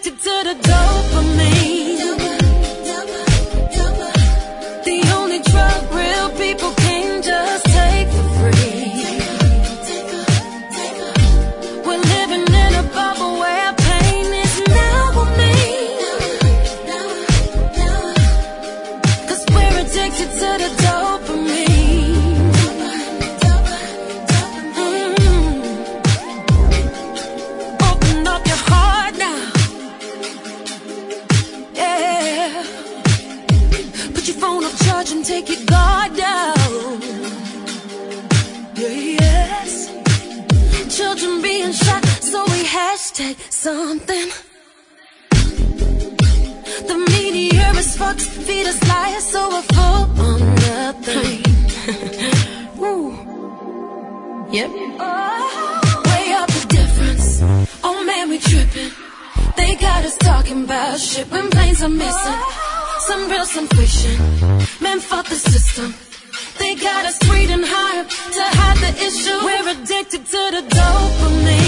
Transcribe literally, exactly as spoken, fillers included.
addicted to the dopamine. The only drug real people can just take for free. We're living in a bubble where pain is now with me. Cause we're addicted to the dopamine. Mm. Open up your heart now. Yeah. Put your phone off charge and take your guard down. Yeah, yes. Children being shot, so we hashtag something. The media is fucked, feed us lies, so we're full on nothing. Woo. Yep. Oh, way up the difference. Oh man, we tripping. They got us talking about shit when planes are missing. Some real, some fiction. Man, fuck the system. They got us reading hard to hide the issue. We're addicted to the dopamine.